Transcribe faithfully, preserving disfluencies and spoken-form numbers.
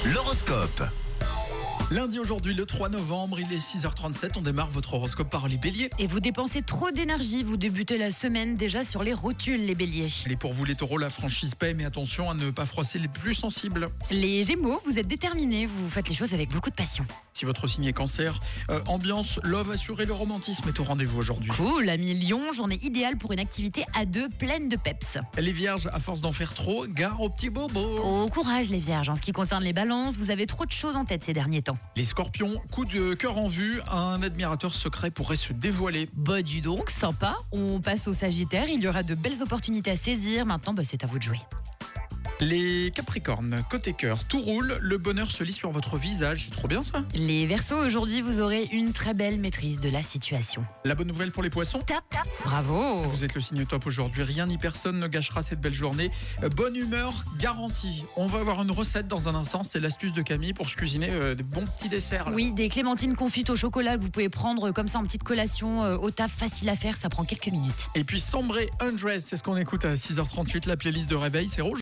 L'horoscope. Lundi aujourd'hui, le trois novembre, il est six heures trente-sept. On démarre votre horoscope par les béliers. Et vous dépensez trop d'énergie, vous débutez la semaine déjà sur les rotules, les béliers. Et pour vous, les taureaux, la franchise paie, mais attention à ne pas froisser les plus sensibles. Les gémeaux, vous êtes déterminés, vous faites les choses avec beaucoup de passion. Si votre signe est cancer, euh, ambiance, love assuré, le romantisme est au rendez-vous aujourd'hui. Cool, ami Lion, journée idéale pour une activité à deux pleine de peps. Les vierges, à force d'en faire trop, gare aux petits bobos. Au courage les vierges, en ce qui concerne les balances, vous avez trop de choses en tête ces derniers temps. Les scorpions, coup de cœur en vue, un admirateur secret pourrait se dévoiler. Bah dis donc, sympa. On passe au sagittaire, il y aura de belles opportunités à saisir, maintenant bah, c'est à vous de jouer. Les capricornes, côté cœur, tout roule, le bonheur se lit sur votre visage, c'est trop bien ça. Les verseaux, aujourd'hui vous aurez une très belle maîtrise de la situation. La bonne nouvelle pour les poissons, Tap, tap. Bravo. vous êtes le signe top aujourd'hui, rien ni personne ne gâchera cette belle journée. Euh, Bonne humeur garantie. On va avoir une recette dans un instant, c'est l'astuce de Camille pour se cuisiner euh, des bons petits desserts. Là. Oui, des clémentines confites au chocolat que vous pouvez prendre comme ça en petite collation euh, au taf, facile à faire, ça prend quelques minutes. Et puis Sombre Undress, c'est ce qu'on écoute à six heures trente-huit, la playlist de réveil, c'est rouge.